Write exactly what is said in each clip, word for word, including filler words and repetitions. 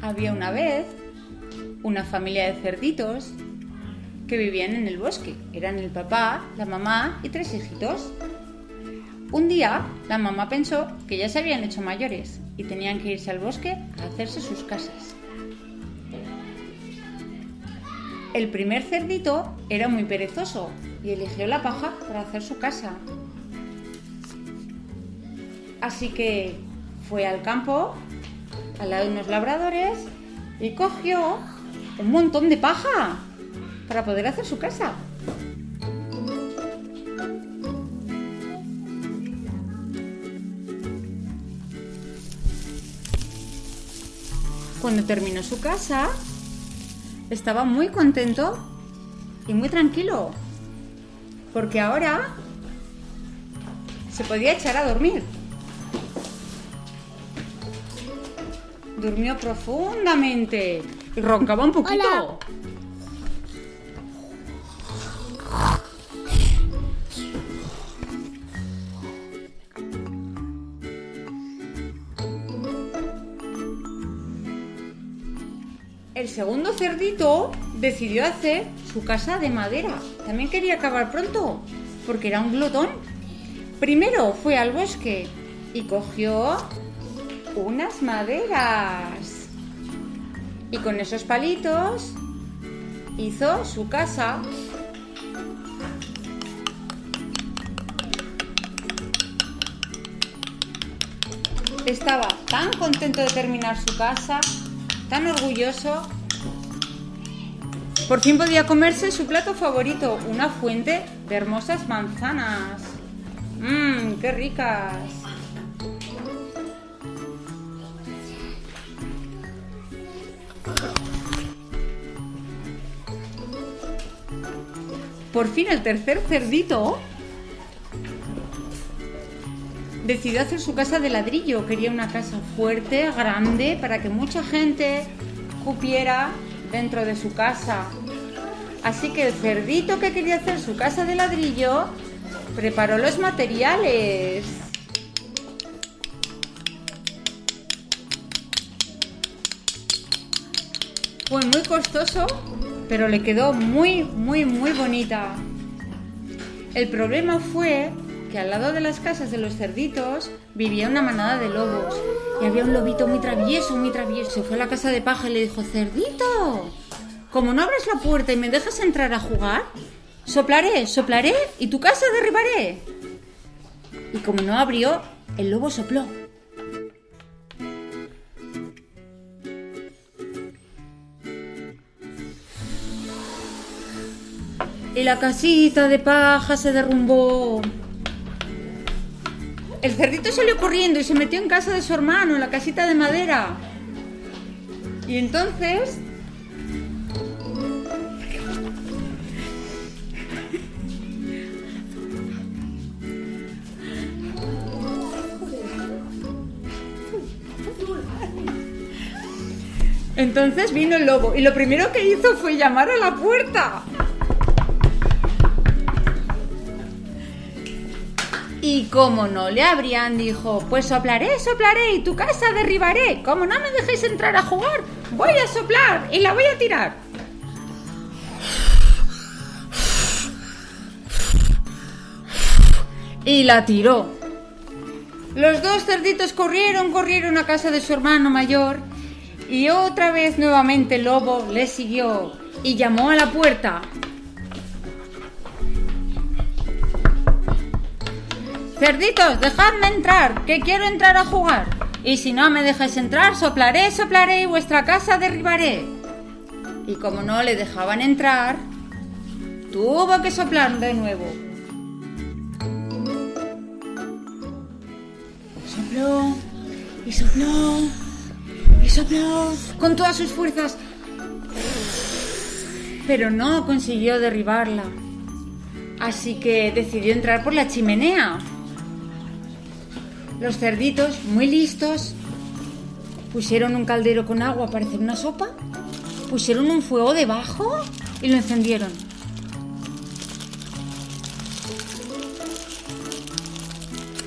Había una vez una familia de cerditos que vivían en el bosque. Eran el papá, la mamá y tres hijitos. Un día la mamá pensó que ya se habían hecho mayores y tenían que irse al bosque a hacerse sus casas. El primer cerdito era muy perezoso y eligió la paja para hacer su casa. Así que fue al campo, al lado de unos labradores, y cogió un montón de paja para poder hacer su casa. Cuando terminó su casa, estaba muy contento y muy tranquilo, porque ahora se podía echar a dormir. Durmió profundamente y roncaba un poquito. Hola. El segundo cerdito decidió hacer su casa de madera. También quería acabar pronto, porque era un glotón. Primero fue al bosque y cogió unas maderas. Y con esos palitos hizo su casa. Estaba tan contento de terminar su casa, tan orgulloso. Por fin podía comerse su plato favorito, una fuente de hermosas manzanas. ¡Mmm, qué ricas! Por fin el tercer cerdito decidió hacer su casa de ladrillo. Quería una casa fuerte, grande, para que mucha gente cupiera dentro de su casa. Así que el cerdito que quería hacer su casa de ladrillo preparó los materiales. Fue muy costoso, pero le quedó muy, muy, muy bonita. El problema fue que al lado de las casas de los cerditos vivía una manada de lobos y había un lobito muy travieso, muy travieso. Fue a la casa de paja y le dijo: «Cerdito, como no abres la puerta y me dejas entrar a jugar, soplaré, soplaré y tu casa derribaré». Y como no abrió, el lobo sopló. Y la casita de paja se derrumbó. El cerdito salió corriendo y se metió en casa de su hermano, en la casita de madera. Y entonces... Entonces vino el lobo y lo primero que hizo fue llamar a la puerta. Y como no le abrían, dijo: «Pues soplaré, soplaré y tu casa derribaré. Como no me dejéis entrar a jugar, voy a soplar y la voy a tirar». Y la tiró. Los dos cerditos corrieron, corrieron a casa de su hermano mayor y otra vez nuevamente el lobo le siguió y llamó a la puerta. «Cerditos, dejadme entrar, que quiero entrar a jugar. Y si no me dejáis entrar, soplaré, soplaré y vuestra casa derribaré». Y como no le dejaban entrar, tuvo que soplar de nuevo. Sopló, y sopló, y sopló, con todas sus fuerzas. Pero no consiguió derribarla. Así que decidió entrar por la chimenea. Los cerditos, muy listos, pusieron un caldero con agua para hacer una sopa, pusieron un fuego debajo y lo encendieron.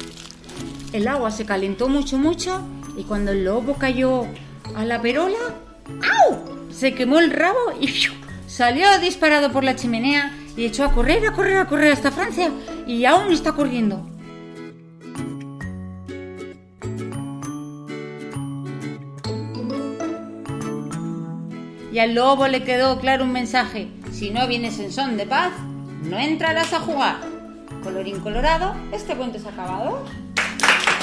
El agua se calentó mucho, mucho, y cuando el lobo cayó a la perola, ¡au! Se quemó el rabo y ¡fiu! Salió disparado por la chimenea y echó a correr, a correr, a correr hasta Francia y aún está corriendo. Y al lobo le quedó claro un mensaje: si no vienes en son de paz, no entrarás a jugar. Colorín colorado, este cuento se ha acabado.